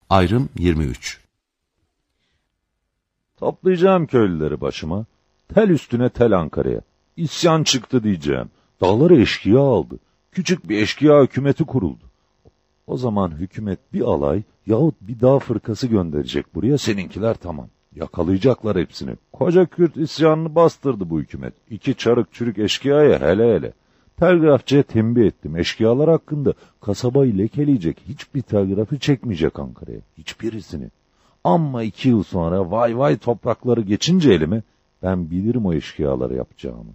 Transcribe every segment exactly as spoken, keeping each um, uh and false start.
Ayrım yirmi üç. Toplayacağım köylüleri başıma, tel üstüne tel Ankara'ya. İsyan çıktı diyeceğim. Dağları eşkıya aldı. Küçük bir eşkıya hükümeti kuruldu. O zaman hükümet bir alay yahut bir dağ fırkası gönderecek buraya, seninkiler tamam. Yakalayacaklar hepsini. Koca Kürt isyanını bastırdı bu hükümet. İki çarık çürük eşkıyaya hele hele. Telgrafçıya tembih ettim. Eşkıyalar hakkında kasabayı lekeleyecek hiçbir telgrafı çekmeyecek Ankara'ya. Hiçbirisini. Ama iki yıl sonra vay vay toprakları geçince elime, ben bilirim o eşkıyaları yapacağımı.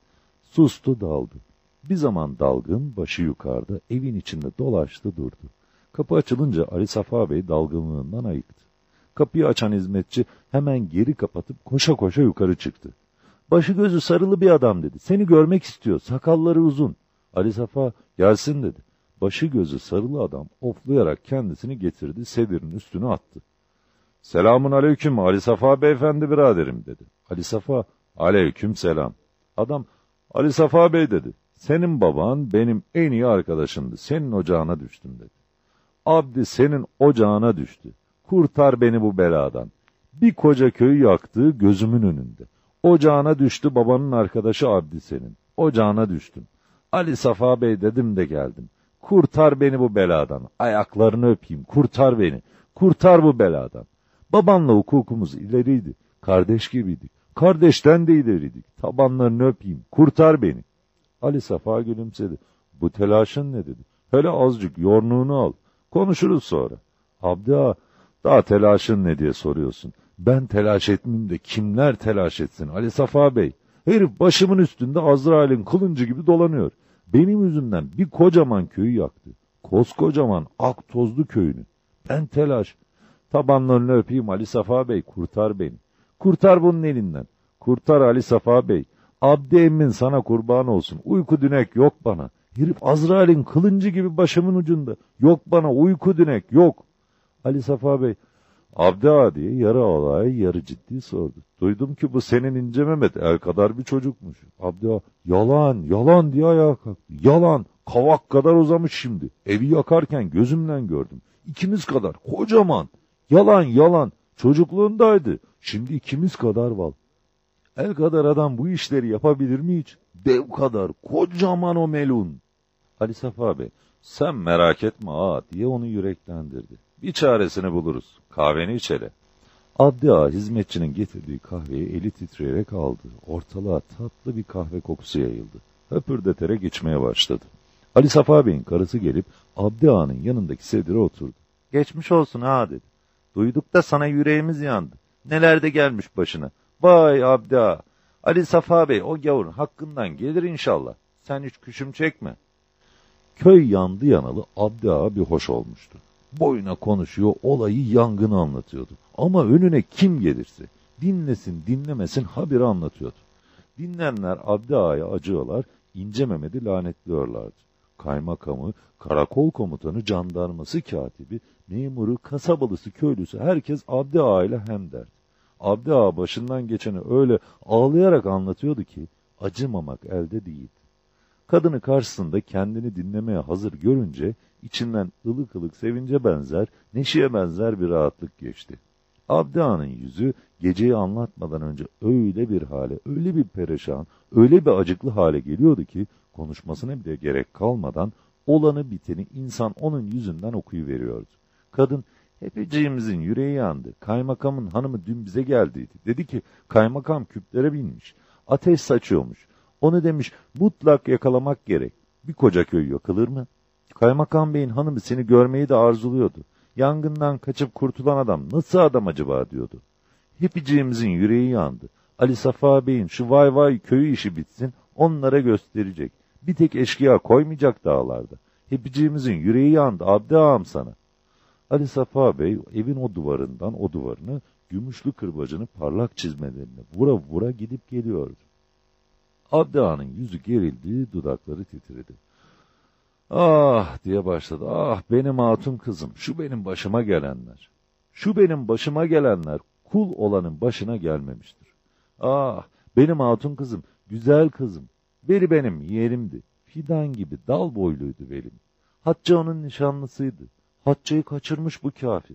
Sustu, daldı. Bir zaman dalgın, başı yukarıda, evin içinde dolaştı durdu. Kapı açılınca Ali Safa Bey dalgınlığından ayıktı. Kapıyı açan hizmetçi hemen geri kapatıp koşa koşa yukarı çıktı. Başı gözü sarılı bir adam dedi. Seni görmek istiyor, sakalları uzun. Ali Safa gelsin dedi. Başı gözü sarılı adam oflayarak kendisini getirdi, sedirin üstüne attı. Selamun aleyküm Ali Safa beyefendi biraderim dedi. Ali Safa aleyküm selam. Adam Ali Safa bey dedi. Senin baban benim en iyi arkadaşımdı. Senin ocağına düştüm dedi. Abdi senin ocağına düştü. Kurtar beni bu beladan. Bir koca köyü yaktı gözümün önünde. Ocağına düştü babanın arkadaşı Abdi senin. Ocağına düştüm. Ali Safa bey dedim de geldim. Kurtar beni bu beladan. Ayaklarını öpeyim. Kurtar beni. Kurtar bu beladan. Babanla hukukumuz ileriydi. Kardeş gibiydik. Kardeşten de ileriydik. Tabanlarını öpeyim. Kurtar beni. Ali Safa gülümsedi. Bu telaşın ne dedi. Hele azıcık yornuğunu al. Konuşuruz sonra. Abdi ağa, daha telaşın ne diye soruyorsun. Ben telaş etmeyeyim de kimler telaş etsin Ali Safa Bey? Herif başımın üstünde Azrail'in kılıncı gibi dolanıyor. Benim yüzümden bir kocaman köyü yaktı. Koskocaman ak tozlu köyünü. Ben telaş. Tabanlarını öpeyim Ali Safa Bey, kurtar beni. Kurtar bunun elinden. Kurtar Ali Safa Bey. Abdi emmin sana kurban olsun. Uyku dünek yok bana. Herif Azrail'in kılıncı gibi başımın ucunda. Yok bana uyku dünek yok. Ali Safa Bey, Abdi ağa diye yarı alay yarı ciddi sordu. Duydum ki bu senin ince Mehmet el kadar bir çocukmuş. Abdi ağa, yalan yalan diye ayağa kalktı. Yalan, kavak kadar uzamış şimdi. Evi yakarken gözümle gördüm. İkimiz kadar kocaman. Yalan yalan, çocukluğundaydı. Şimdi ikimiz kadar val. El kadar adam bu işleri yapabilir mi hiç? Dev kadar, kocaman o melun. Ali Safa Bey, sen merak etme ağa diye onu yüreklendirdi. Bir çaresini buluruz. Kahveni iç hele. Abdi ağa hizmetçinin getirdiği kahveyi eli titreyerek aldı. Ortalığa tatlı bir kahve kokusu yayıldı. Höpürdeterek içmeye başladı. Ali Safa Bey'in karısı gelip Abdi ağanın yanındaki sedire oturdu. Geçmiş olsun ağa dedi. Duyduk da sana yüreğimiz yandı. Neler de gelmiş başına. Vay Abdi ağa. Ali Safa Bey o gavurun hakkından gelir inşallah. Sen hiç küşüm çekme. Köy yandı yanalı Abdi ağa bir hoş olmuştu. Boyuna konuşuyor, olayı yangını anlatıyordu. Ama önüne kim gelirse, dinlesin dinlemesin haberi anlatıyordu. Dinleyenler Abdi ağaya acıyorlar, İnce Mehmet'i lanetliyorlardı. Kaymakamı, karakol komutanı, jandarması katibi, memuru, kasabalısı, köylüsü herkes Abdi ağa ile hemdert. Abdi ağa başından geçeni öyle ağlayarak anlatıyordu ki acımamak elde değildi. Kadını karşısında kendini dinlemeye hazır görünce içinden ılık ılık sevince benzer, neşeye benzer bir rahatlık geçti. Abdi ağanın yüzü geceyi anlatmadan önce öyle bir hale, öyle bir perişan, öyle bir acıklı hale geliyordu ki konuşmasına bile gerek kalmadan olanı biteni insan onun yüzünden okuyuveriyordu. Kadın, hepiciğimizin yüreği yandı. Kaymakamın hanımı dün bize geldiydi. Dedi ki kaymakam küplere binmiş, ateş saçıyormuş. Onu demiş mutlak yakalamak gerek. Bir koca köy yakılır mı? Kaymakam Bey'in hanımı seni görmeyi de arzuluyordu. Yangından kaçıp kurtulan adam nasıl adam acaba diyordu. Hepiciğimizin yüreği yandı. Ali Safa Bey'in şu vay vay köyü işi bitsin onlara gösterecek. Bir tek eşkıya koymayacak dağlarda. Hepiciğimizin yüreği yandı Abdi ağam sana. Ali Safa Bey evin o duvarından o duvarını, gümüşlü kırbacını parlak çizmelerini vura vura gidip geliyordu. Abdi ağanın yüzü gerildi, dudakları titredi. Ah diye başladı. Ah benim hatun kızım, şu benim başıma gelenler. Şu benim başıma gelenler kul olanın başına gelmemiştir. Ah benim hatun kızım, güzel kızım. Veli benim yeğenimdi. Fidan gibi dal boyluydu Velim. Hatice onun nişanlısıydı. Hatice'yi kaçırmış bu kafir.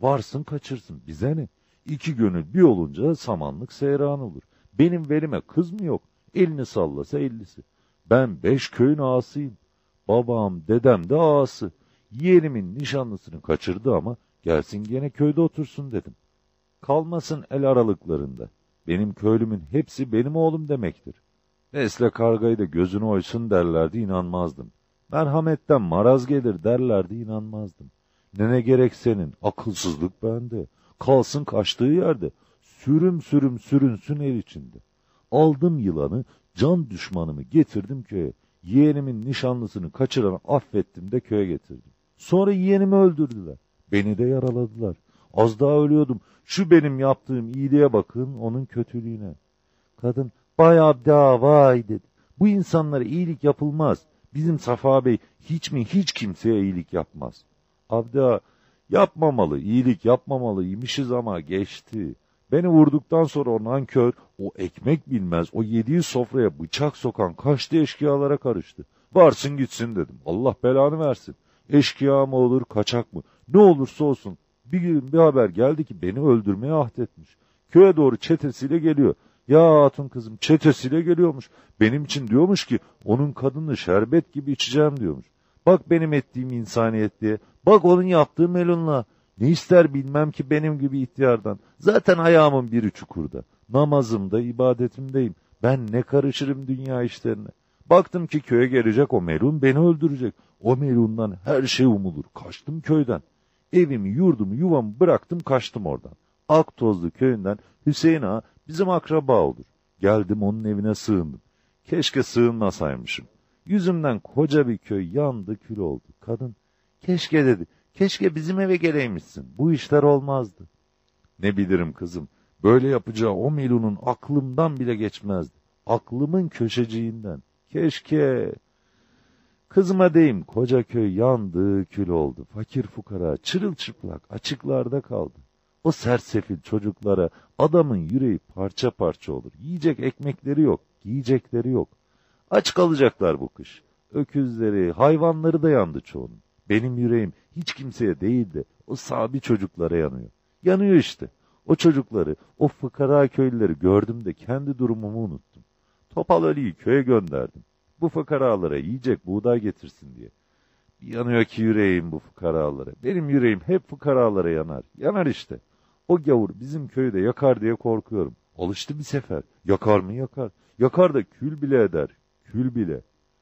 Varsın kaçırsın, bize ne? İki gönül bir olunca samanlık seyran olur. Benim velime kız mı yok? Elini sallasa ellisi. Ben beş köyün ağasıyım. Babam, dedem de ağası. Yeğenimin nişanlısını kaçırdı ama gelsin gene köyde otursun dedim. Kalmasın el aralıklarında. Benim köylümün hepsi benim oğlum demektir. Besle kargayı da gözünü oysun derlerdi, inanmazdım. Merhametten maraz gelir derlerdi, inanmazdım. Ne ne gerek senin, akılsızlık bende. Kalsın kaçtığı yerde, sürüm sürüm sürünsün el içinde. Aldım yılanı, can düşmanımı getirdim köye. Yeğenimin nişanlısını kaçıranı affettim de köye getirdim. Sonra yeğenimi öldürdüler. Beni de yaraladılar. Az daha ölüyordum. Şu benim yaptığım iyiliğe bakın, onun kötülüğüne. Kadın, "Vay Abda, vay" dedi. "Bu insanlara iyilik yapılmaz. Bizim Safa Bey hiç mi hiç kimseye iyilik yapmaz." Abda, "Yapmamalı, iyilik yapmamalıymışız ama geçti. Beni vurduktan sonra o nankör, o ekmek bilmez, o yediği sofraya bıçak sokan kaçtı eşkıyalara karıştı. Varsın gitsin dedim. Allah belanı versin. Eşkıya mı olur, kaçak mı? Ne olursa olsun. Bir gün bir haber geldi ki beni öldürmeye ahdetmiş. Köye doğru çetesiyle geliyor. Ya hatun kızım, çetesiyle geliyormuş. Benim için diyormuş ki onun kadını şerbet gibi içeceğim diyormuş. Bak benim ettiğim insaniyetliğe, bak onun yaptığı melunla. Ne ister bilmem ki benim gibi ihtiyardan. Zaten ayağımın biri çukurda. Namazımda, ibadetimdeyim. Ben ne karışırım dünya işlerine. Baktım ki köye gelecek o melun beni öldürecek. O melundan her şey umulur. Kaçtım köyden. Evimi, yurdumu, yuvamı bıraktım, kaçtım oradan. Aktozlu köyünden Hüseyin Ağa bizim akraba olur. Geldim onun evine sığındım. Keşke sığınmasaymışım. Yüzümden koca bir köy yandı, kül oldu. Kadın, "Keşke" dedi. "Keşke bizim eve geleymişsin. Bu işler olmazdı." Ne bilirim kızım. Böyle yapacağı o melunun aklımdan bile geçmezdi. Aklımın köşeciğinden. Keşke. Kızıma deyim, koca köy yandı, kül oldu. Fakir fukara, çırılçıplak, açıklarda kaldı. O sersefil çocuklara adamın yüreği parça parça olur. Yiyecek ekmekleri yok, giyecekleri yok. Aç kalacaklar bu kış. Öküzleri, hayvanları da yandı çoğunun. Benim yüreğim hiç kimseye değil de o sabi çocuklara yanıyor. Yanıyor işte. O çocukları, o fıkara köylüleri gördüm de kendi durumumu unuttum. Topal Ali'yi köye gönderdim. Bu fıkaralara yiyecek buğday getirsin diye. Bir yanıyor ki yüreğim bu fıkaralara. Benim yüreğim hep fıkaralara yanar. Yanar işte. O gavur bizim köyü de yakar diye korkuyorum. Alıştı bir sefer. Yakar mı yakar. Yakar da kül bile eder. Kül bile.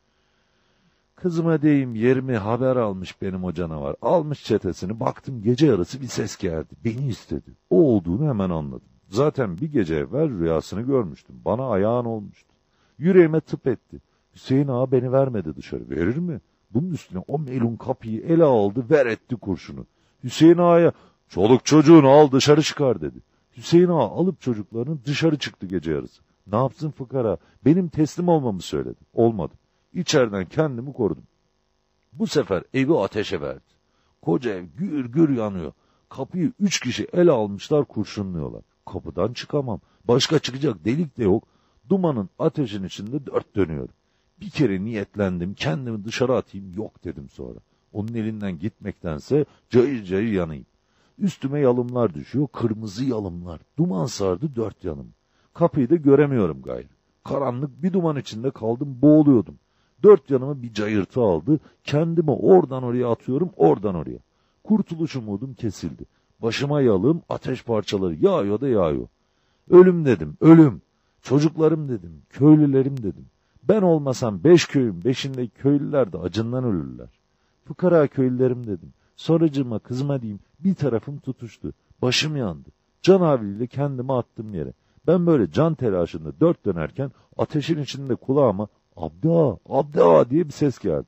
Kızıma deyim, yerimi haber almış benim o canavar. Almış çetesini, baktım gece yarısı bir ses geldi. Beni istedi. O olduğunu hemen anladım. Zaten bir gece evvel rüyasını görmüştüm. Bana ayağın olmuştu. Yüreğime tıp etti. Hüseyin Ağa beni vermedi dışarı. Verir mi? Bunun üstüne o melun kapıyı ele aldı, ver etti kurşunu. Hüseyin Ağa'ya, "Çoluk çocuğunu al dışarı çıkar" dedi. Hüseyin Ağa alıp çocuklarını dışarı çıktı gece yarısı. Ne yapsın fıkara? Benim teslim olmamı söyledi. Olmadı. İçeriden kendimi korudum. Bu sefer evi ateşe verdi. Koca ev gür gür yanıyor. Kapıyı üç kişi el almışlar, kurşunluyorlar. Kapıdan çıkamam. Başka çıkacak delik de yok. Dumanın, ateşin içinde dört dönüyorum. Bir kere niyetlendim, kendimi dışarı atayım, yok dedim sonra. Onun elinden gitmektense cayır cayır yanayım. Üstüme yalımlar düşüyor, kırmızı yalımlar. Duman sardı dört yanım. Kapıyı da göremiyorum gayrı. Karanlık bir duman içinde kaldım, boğuluyordum. Dört yanımı bir cayırtı aldı, kendimi oradan oraya atıyorum, oradan oraya. Kurtuluş umudum kesildi. Başıma yalım, ateş parçaları yağıyor da yağıyor. Ölüm dedim, ölüm. Çocuklarım dedim, köylülerim dedim. Ben olmasam beş köyün beşindeki köylüler de acından ölürler. Fıkara köylülerim dedim. Sonracığıma, kızıma diyeyim, bir tarafım tutuştu. Başım yandı. Can havliyle kendimi attım yere. Ben böyle can telaşında dört dönerken ateşin içinde kulağıma "Abda, Abda" diye bir ses geldi.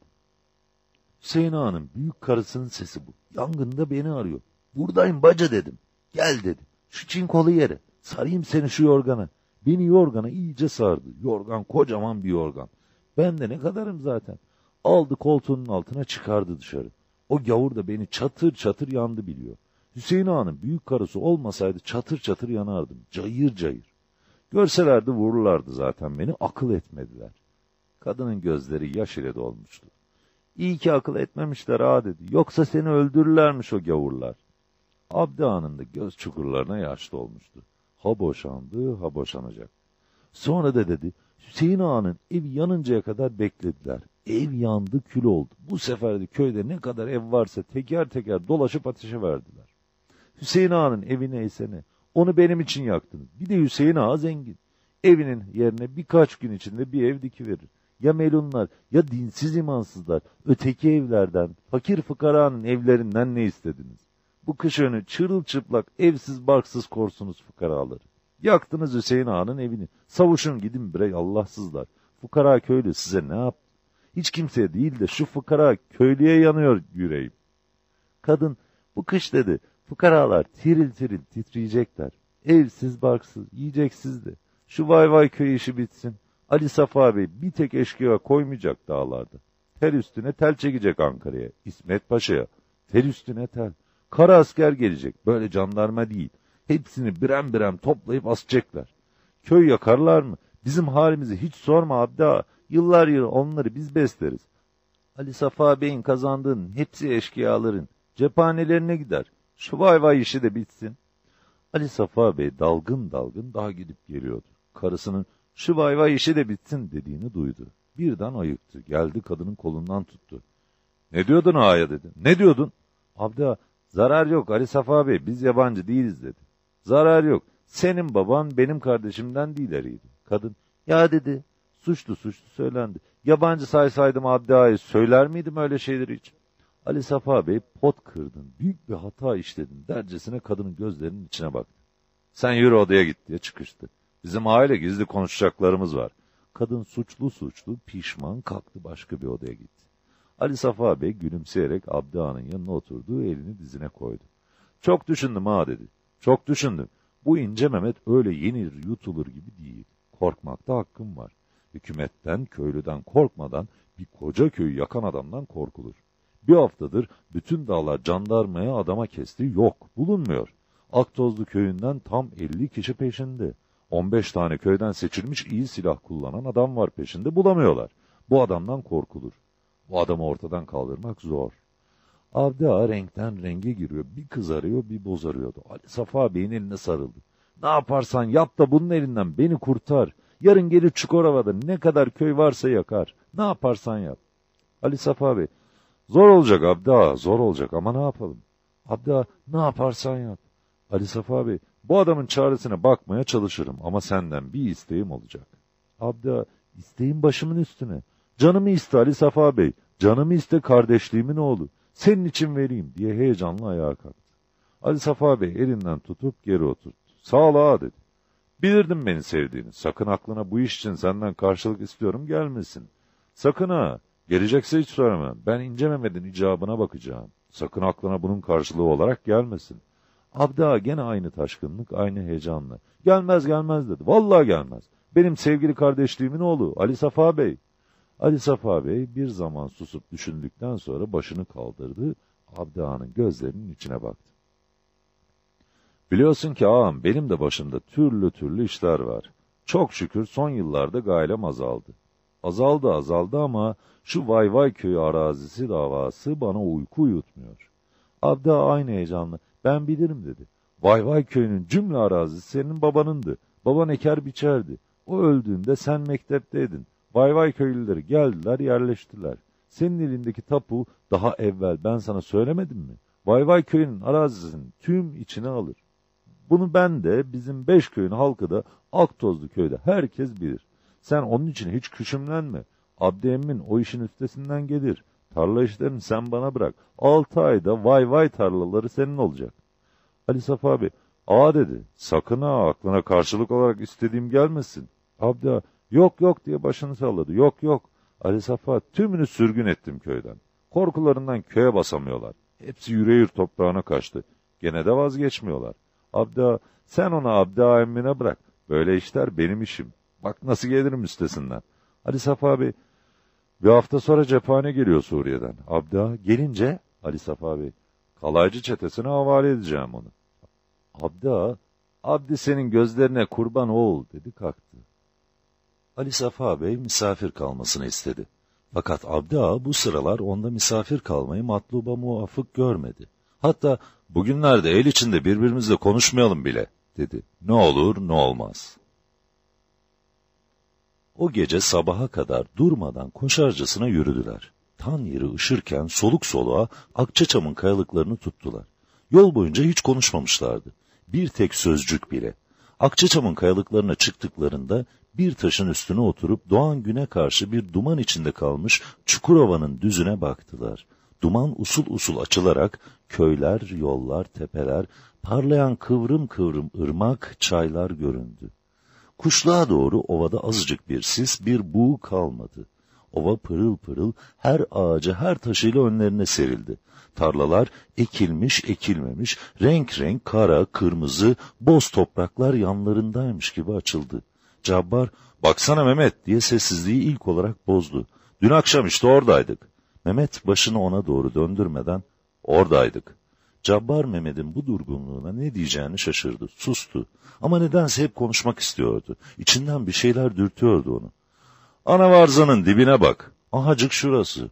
Hüseyin Ağa'nın büyük karısının sesi bu. Yangında beni arıyor. "Buradayım bacı" dedim. "Gel" dedi. "Şu çinkolu yere. Sarayım seni şu yorgana." Beni yorgana iyice sardı. Yorgan kocaman bir yorgan. Ben de ne kadarım zaten. Aldı koltuğunun altına çıkardı dışarı. O gavur da beni çatır çatır yandı biliyor. Hüseyin Ağa'nın büyük karısı olmasaydı çatır çatır yanardım. Cayır cayır. Görselerdi vururlardı zaten beni, akıl etmediler. Kadının gözleri yaş ile dolmuştu. "İyi ki akıl etmemişler ağa" dedi. "Yoksa seni öldürürlermiş o gavurlar." Abdi Ağa'nın da göz çukurlarına yaş dolmuştu. Ha boşandı, ha boşanacak. Sonra da dedi, Hüseyin Ağa'nın evi yanıncaya kadar beklediler. Ev yandı, kül oldu. Bu sefer de köyde ne kadar ev varsa teker teker dolaşıp ateşe verdiler. Hüseyin Ağa'nın evi neyse ne, onu benim için yaktınız. Bir de Hüseyin Ağa zengin. Evinin yerine birkaç gün içinde bir ev dikiverir. Ya melunlar, ya dinsiz imansızlar, öteki evlerden, fakir fıkaranın evlerinden ne istediniz? Bu kış önü çırılçıplak, evsiz barksız korsunuz fukaraları. Yaktınız Hüseyin Ağa'nın evini. Savuşun gidin bre Allahsızlar. Fukara köylü size ne yaptı? Hiç kimseye değil de şu fukara köylüye yanıyor yüreğim. Kadın, bu kış dedi, fukaralar tiril tiril titriyecekler. Evsiz barksız, yiyeceksiz de. Şu vay vay köy işi bitsin. Ali Safa Bey bir tek eşkıya koymayacak dağlarda. Tel üstüne tel çekecek Ankara'ya, İsmet Paşa'ya. Tel üstüne tel. Kara asker gelecek, böyle jandarma değil. Hepsini birem birem toplayıp asacaklar. Köy yakarlar mı? Bizim halimizi hiç sorma Abdi Ağa. Yıllar yılı onları biz besleriz. Ali Safa Bey'in kazandığının hepsi eşkıyaların. Cephanelerine gider. Şu vay vay işi de bitsin. Ali Safa Bey dalgın dalgın daha gidip geliyordu. Karısının şu vay vay işi de bitsin dediğini duydu. Birden ayıktı. Geldi kadının kolundan tuttu. Ne diyordun ağaya dedi. Ne diyordun? Abdi Ağa, zarar yok Ali Safa Bey, biz yabancı değiliz dedi. Zarar yok. Senin baban benim kardeşimden değil eriydi. Kadın, ya dedi, suçlu suçlu söylendi. Yabancı saysaydım Abdi Ağa'yı söyler miydim öyle şeyleri hiç? Ali Safa Bey, pot kırdın, büyük bir hata işledin dercesine kadının gözlerinin içine baktı. Sen yürü odaya git diye çıkıştı. Bizim aile gizli konuşacaklarımız var. Kadın suçlu suçlu pişman kalktı, başka bir odaya gitti. Ali Safa Bey gülümseyerek Abdi Ağa'nın yanına oturduğu elini dizine koydu. Çok düşündüm ağa dedi. Çok düşündüm. Bu ince Mehmet öyle yenir yutulur gibi değil. Korkmakta hakkım var. Hükümetten, köylüden korkmadan bir koca köyü yakan adamdan korkulur. Bir haftadır bütün dağlar jandarmaya adama kesti, yok, bulunmuyor. Aktozlu köyünden tam elli kişi peşinde. on beş tane köyden seçilmiş iyi silah kullanan adam var peşinde, bulamıyorlar. Bu adamdan korkulur. Bu adamı ortadan kaldırmak zor. Abdi Ağa renkten renge giriyor, bir kızarıyor bir bozarıyordu. Ali Safa Bey'in eline sarıldı. Ne yaparsan yap da bunun elinden beni kurtar. Yarın gelir Çukurova'da ne kadar köy varsa yakar. Ne yaparsan yap. Ali Safa Bey, zor olacak Abdi Ağa, zor olacak ama ne yapalım? Abdi Ağa, ne yaparsan yap. Ali Safa Bey, bu adamın çaresine bakmaya çalışırım ama senden bir isteğim olacak. Abdi Ağa, isteğin başımın üstüne. Canımı iste Ali Safa Bey, canımı iste kardeşliğimin oğlu. Senin için vereyim diye heyecanla ayağa kalktı. Ali Safa Bey elinden tutup geri oturttu. Sağ ol ağa dedi. Bilirdim beni sevdiğini. Sakın aklına bu iş için senden karşılık istiyorum gelmesin. Sakın ha. Gelecekse hiç söylemem. Ben İnce Mehmet'in icabına bakacağım. Sakın aklına bunun karşılığı olarak gelmesin. Abdi Ağa gene aynı taşkınlık, aynı heyecanla. Gelmez gelmez dedi. Vallahi gelmez. Benim sevgili kardeşliğimin oğlu Ali Safa Bey. Ali Safa Bey bir zaman susup düşündükten sonra başını kaldırdı. Abdi Ağa'nın gözlerinin içine baktı. Biliyorsun ki ağam, benim de başımda türlü türlü işler var. Çok şükür son yıllarda gailem azaldı. Azaldı azaldı ama şu Vay Vay köyü arazisi davası bana uyku uyutmuyor. Abdi Ağa aynı heyecanla, ben bilirim dedi. Vay Vay köyünün cümle arazisi senin babanındı. Baban eker biçerdi. O öldüğünde sen mektepteydin. Vay Vay köylüleri geldiler, yerleştiler. Senin elindeki tapu daha evvel ben sana söylemedim mi? Vay Vay köyünün arazisinin tüm içine alır. Bunu ben de, bizim beş köyün halkı da, Aktozlu köyde herkes bilir. Sen onun için hiç küçümlenme. Abdi emmin o işin üstesinden gelir. Tarla işlerini sen bana bırak. Altı ayda Vay Vay tarlaları senin olacak. Ali Safa Bey, ağa dedi, sakın ha aklına karşılık olarak istediğim gelmesin. Abdi Ağa, yok yok diye başını salladı. Yok yok. Ali Safa, tümünü sürgün ettim köyden. Korkularından köye basamıyorlar. Hepsi yüreğir toprağına kaçtı. Gene de vazgeçmiyorlar. Abdi Ağa, sen onu Abdi Ağa emmine bırak. Böyle işler benim işim. Bak nasıl gelirim üstesinden. Ali Safa Bey, bir hafta sonra cephane geliyor Suriye'den. Abdi Ağa, gelince Ali Safa Bey, kalaycı çetesine havale edeceğim onu. Abdi Ağa, Abdi senin gözlerine kurban oğul dedi kalktı. Ali Safa Bey misafir kalmasını istedi. Fakat Abdi Ağa bu sıralar onda misafir kalmayı matluba muvafık görmedi. Hatta bugünlerde el içinde birbirimizle konuşmayalım bile, dedi. Ne olur ne olmaz. O gece sabaha kadar durmadan koşarcasına yürüdüler. Tan yeri ışırken soluk soluğa Akçaçam'ın kayalıklarını tuttular. Yol boyunca hiç konuşmamışlardı. Bir tek sözcük bile. Akçaçam'ın kayalıklarına çıktıklarında bir taşın üstüne oturup doğan güne karşı bir duman içinde kalmış Çukurova'nın düzüne baktılar. Duman usul usul açılarak köyler, yollar, tepeler, parlayan kıvrım kıvrım ırmak, çaylar göründü. Kuşluğa doğru ovada azıcık bir sis, bir buğu kalmadı. Ova pırıl pırıl her ağaca, her taşıyla önlerine serildi. Tarlalar ekilmiş, ekilmemiş, renk renk kara, kırmızı, boz topraklar yanlarındaymış gibi açıldı. Cabbar, baksana Mehmet diye sessizliği ilk olarak bozdu. Dün akşam işte oradaydık. Mehmet başını ona doğru döndürmeden, oradaydık. Cabbar Mehmet'in bu durgunluğuna ne diyeceğini şaşırdı, sustu. Ama nedense hep konuşmak istiyordu. İçinden bir şeyler dürtüyordu onu. Anavarzanın dibine bak. Ahacık şurası.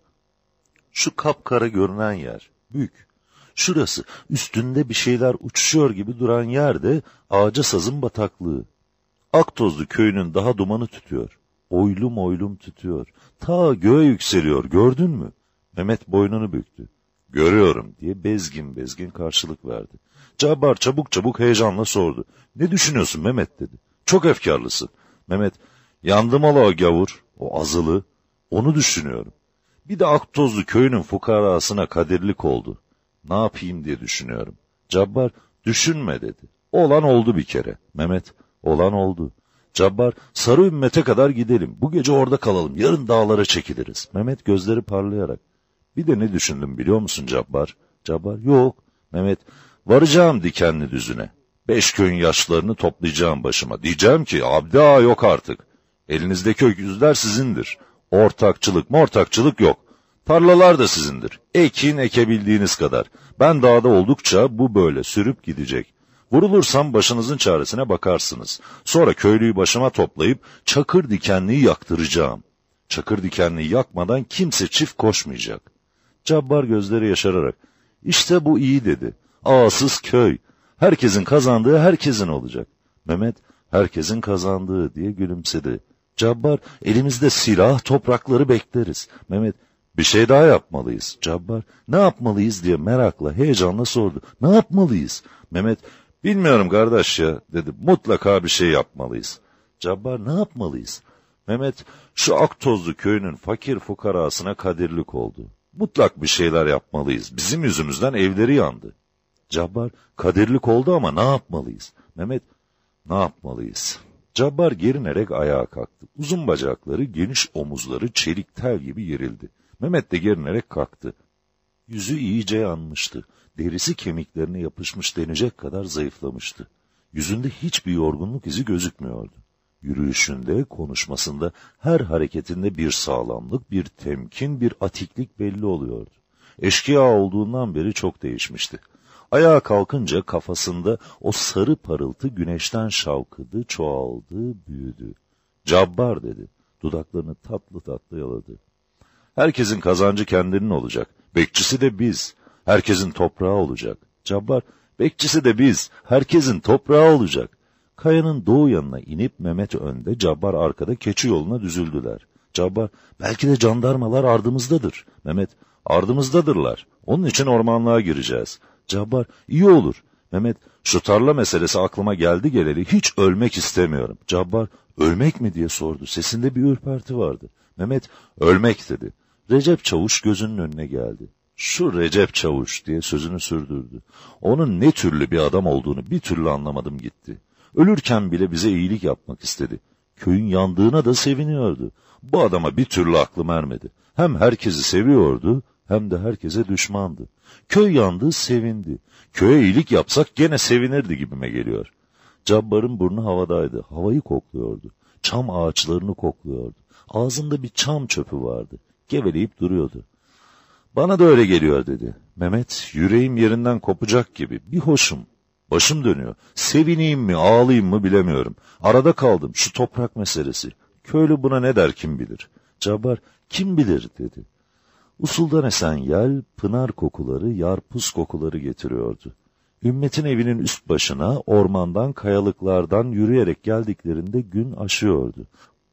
Şu kapkara görünen yer. Büyük. Şurası üstünde bir şeyler uçuşuyor gibi duran yerde ağaca sazın bataklığı. Aktozlu köyünün daha dumanı tütüyor. Oylum oylum tütüyor. Ta göğe yükseliyor, gördün mü? Mehmet boynunu büktü. Görüyorum diye bezgin bezgin karşılık verdi. Cabbar çabuk çabuk heyecanla sordu. Ne düşünüyorsun Mehmet dedi. Çok efkarlısın. Mehmet, yandım ola o gavur, o azılı. Onu düşünüyorum. Bir de Aktozlu köyünün fukarasına kadirlik oldu. Ne yapayım diye düşünüyorum. Cabbar, düşünme dedi. Olan oldu bir kere. Mehmet, olan oldu. Cabbar, Sarı Ümmet'e kadar gidelim. Bu gece orada kalalım. Yarın dağlara çekiliriz. Mehmet gözleri parlayarak. Bir de ne düşündüm biliyor musun Cabbar? Cabbar, yok. Mehmet, varacağım dikenli düzüne. Beş köyün yaşlarını toplayacağım başıma. Diyeceğim ki, abdi ağa yok artık. Elinizdeki öküzler sizindir. Ortakçılık mortakçılık yok. Tarlalar da sizindir. Ekin ekebildiğiniz kadar. Ben dağda oldukça bu böyle sürüp gidecek. Vurulursam başınızın çaresine bakarsınız. Sonra köylüyü başıma toplayıp çakır dikenliği yaktıracağım. Çakır dikenliği yakmadan kimse çift koşmayacak. Cabbar gözleri yaşararak, işte bu iyi dedi. Ağasız köy. Herkesin kazandığı herkesin olacak. Mehmet, herkesin kazandığı diye gülümsedi. Cabbar, elimizde silah, toprakları bekleriz. Mehmet, bir şey daha yapmalıyız. Cabbar, ne yapmalıyız diye merakla, heyecanla sordu. Ne yapmalıyız? Mehmet, bilmiyorum kardeş ya, dedi. Mutlaka bir şey yapmalıyız. Cabbar, ne yapmalıyız? Mehmet, şu Aktozlu köyünün fakir fukarasına kadirlik oldu. Mutlak bir şeyler yapmalıyız. Bizim yüzümüzden evleri yandı. Cabbar, kadirlik oldu ama ne yapmalıyız? Mehmet, ne yapmalıyız? Cabbar gerinerek ayağa kalktı. Uzun bacakları, geniş omuzları çelik tel gibi gerildi. Mehmet de gerinerek kalktı. Yüzü iyice yanmıştı. Derisi kemiklerine yapışmış denecek kadar zayıflamıştı. Yüzünde hiçbir yorgunluk izi gözükmüyordu. Yürüyüşünde, konuşmasında, her hareketinde bir sağlamlık, bir temkin, bir atiklik belli oluyordu. Eşkıya olduğundan beri çok değişmişti. Ayağa kalkınca kafasında o sarı parıltı güneşten şavkıdı, çoğaldı, büyüdü. Cabbar dedi. Dudaklarını tatlı tatlı yaladı. Herkesin kazancı kendinin olacak. Bekçisi de biz. Herkesin toprağı olacak. Cabbar, bekçisi de biz. Herkesin toprağı olacak. Kayanın doğu yanına inip Mehmet önde, Cabbar arkada keçi yoluna düzüldüler. Cabbar, belki de jandarmalar ardımızdadır. Mehmet, ardımızdadırlar. Onun için ormanlığa gireceğiz. Cabbar, iyi olur. Mehmet, şu tarla meselesi aklıma geldi geleli, hiç ölmek istemiyorum. Cabbar, ölmek mi diye sordu. Sesinde bir ürperti vardı. Mehmet, ölmek dedi. Recep Çavuş gözünün önüne geldi. Şu Recep Çavuş diye sözünü sürdürdü. Onun ne türlü bir adam olduğunu bir türlü anlamadım gitti. Ölürken bile bize iyilik yapmak istedi. Köyün yandığına da seviniyordu. Bu adama bir türlü aklım ermedi. Hem herkesi seviyordu, hem de herkese düşmandı. Köy yandı, sevindi. Köye iyilik yapsak gene sevinirdi gibime geliyor. Cabbar'ın burnu havadaydı. Havayı kokluyordu. Çam ağaçlarını kokluyordu. Ağzında bir çam çöpü vardı. Geveleyip duruyordu. Bana da öyle geliyor dedi. Mehmet, yüreğim yerinden kopacak gibi. Bir hoşum. Başım dönüyor. Sevineyim mi, ağlayayım mı bilemiyorum. Arada kaldım, şu toprak meselesi. Köylü buna ne der kim bilir. Cabbar, kim bilir dedi. Usuldan esen yel, pınar kokuları, yarpuz kokuları getiriyordu. Ümmet'in evinin üst başına, ormandan, kayalıklardan yürüyerek geldiklerinde gün aşıyordu.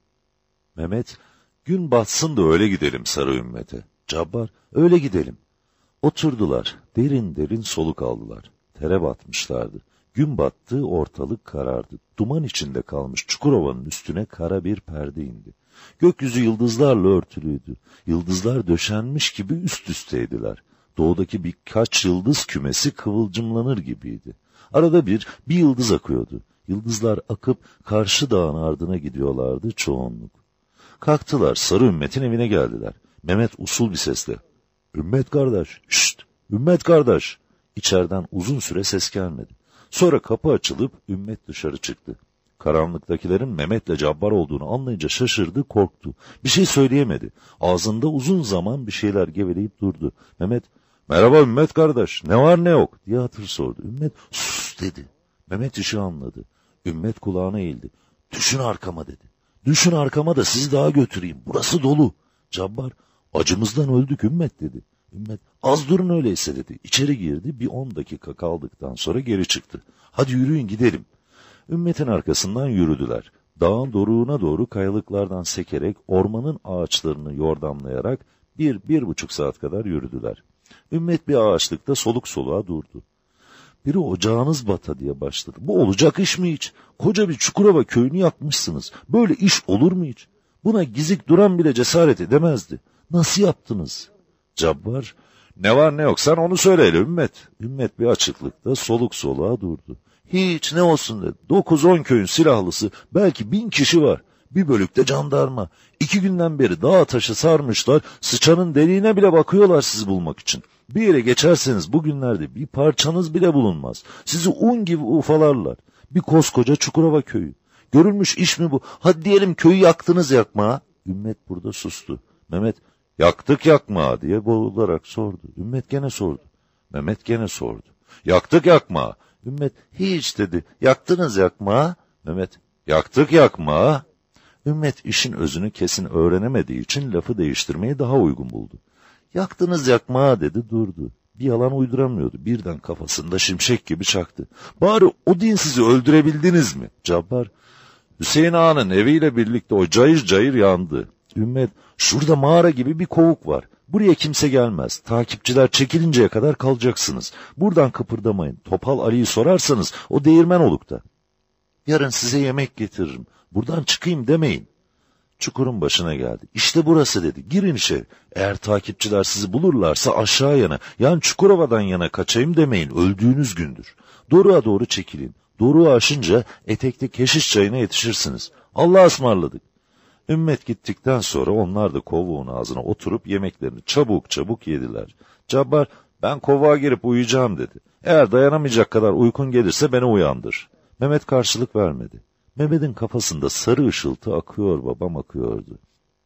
Mehmet, gün batsın da öyle gidelim sarı Ümmet'e. Cabbar, öyle gidelim. Oturdular, derin derin soluk aldılar. Tere batmışlardı. Gün battı, ortalık karardı. Duman içinde kalmış Çukurova'nın üstüne kara bir perde indi. Gökyüzü yıldızlarla örtülüydü. Yıldızlar döşenmiş gibi üst üsteydiler. Doğudaki birkaç yıldız kümesi kıvılcımlanır gibiydi. Arada bir, bir yıldız akıyordu. Yıldızlar akıp karşı dağın ardına gidiyorlardı çoğunluk. Kalktılar, sarı Ümmet'in evine geldiler. Mehmet usul bir sesle, "Ümmet kardeş, şşt, Ümmet kardeş." İçeriden uzun süre ses gelmedi. Sonra kapı açılıp Ümmet dışarı çıktı. Karanlıktakilerin Mehmet'le Cabbar olduğunu anlayınca şaşırdı, korktu. Bir şey söyleyemedi. Ağzında uzun zaman bir şeyler geveleyip durdu. Mehmet, "Merhaba Ümmet kardeş, ne var ne yok?" diye hatır sordu. Ümmet, "Sus," dedi. Mehmet işi anladı. Ümmet kulağına eğildi. "Düşün arkama," dedi. "Düşün arkama da sizi daha götüreyim. Burası dolu." Cabbar, "Acımızdan öldük Ümmet," dedi. Ümmet, "Az durun öyleyse," dedi. İçeri girdi, bir on dakika kaldıktan sonra geri çıktı. "Hadi yürüyün gidelim." Ümmet'in arkasından yürüdüler. Dağın doruğuna doğru kayalıklardan sekerek, ormanın ağaçlarını yordamlayarak bir, bir buçuk saat kadar yürüdüler. Ümmet bir ağaçlıkta soluk soluğa durdu. "Biri ocağınız bata," diye başladı. "Bu olacak iş mi hiç? Koca bir Çukurova köyünü yakmışsınız. Böyle iş olur mu hiç? Buna gizik duran bile cesaret edemezdi. Nasıl yaptınız?" Cabbar, "Ne var ne yok sen onu söyle Ümmet." Ümmet bir açıklıkta soluk soluğa durdu. "Hiç ne olsun," dedi. Dokuz on köyün silahlısı, belki bin kişi var. Bir bölükte jandarma. İki günden beri dağ taşı sarmışlar, sıçanın deliğine bile bakıyorlar sizi bulmak için. Bir yere geçerseniz bugünlerde bir parçanız bile bulunmaz. Sizi un gibi ufalarlar. Bir koskoca Çukurova köyü. Görülmüş iş mi bu? Hadi diyelim köyü yaktınız yakma." Ümmet burada sustu. Mehmet, "Yaktık yakma," diye boğularak sordu. Ümmet gene sordu. Mehmet gene sordu. "Yaktık yakma." Ümmet, "Hiç," dedi. "Yaktınız yakma." Mehmet, "Yaktık yakma." Ümmet işin özünü kesin öğrenemediği için lafı değiştirmeyi daha uygun buldu. "Yaktınız yakma," dedi, durdu. Bir yalan uyduramıyordu. Birden kafasında şimşek gibi çaktı. "Bari o din sizi öldürebildiniz mi?" Cabbar, "Hüseyin Ağa'nın eviyle birlikte o cayır cayır yandı." Ümmet, "Şurada mağara gibi bir kovuk var. Buraya kimse gelmez. Takipçiler çekilinceye kadar kalacaksınız. Buradan kıpırdamayın. Topal Ali'yi sorarsanız o değirmen olukta. Yarın size yemek getiririm. Buradan çıkayım demeyin." Çukurun başına geldi. "İşte burası," dedi. "Girin içeri. Eğer takipçiler sizi bulurlarsa aşağı yana, yani Çukurova'dan yana kaçayım demeyin. Öldüğünüz gündür. Doruğa doğru çekilin. Doruğu aşınca etekli keşiş çayına yetişirsiniz. Allah'a ısmarladık." Ümmet gittikten sonra onlar da kovuğun ağzına oturup yemeklerini çabuk çabuk yediler. Cabbar, "Ben kovuğa girip uyuyacağım," dedi. "Eğer dayanamayacak kadar uykun gelirse beni uyandır." Mehmet karşılık vermedi. Mehmet'in kafasında sarı ışıltı akıyor babam akıyordu.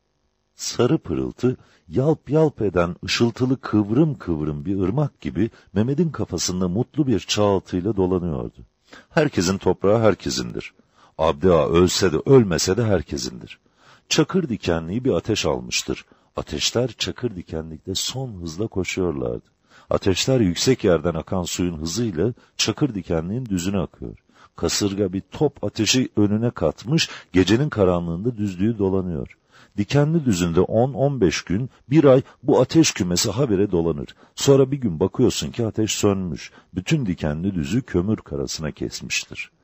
Sarı pırıltı, yalp yalp eden ışıltılı kıvrım kıvrım bir ırmak gibi Mehmet'in kafasında mutlu bir çağıltıyla dolanıyordu. Herkesin toprağı herkesindir. Abdi Ağa ölse de ölmese de herkesindir. Çakır dikenliği bir ateş almıştır. Ateşler çakır dikenlikte son hızla koşuyorlardı. Ateşler yüksek yerden akan suyun hızıyla çakır dikenliğin düzüne akıyor. Kasırga bir top ateşi önüne katmış, gecenin karanlığında düzlüğü dolanıyor. Dikenli düzünde on on beş gün, bir ay bu ateş kümesi habire dolanır. Sonra bir gün bakıyorsun ki ateş sönmüş. Bütün dikenli düzü kömür karasına kesmiştir.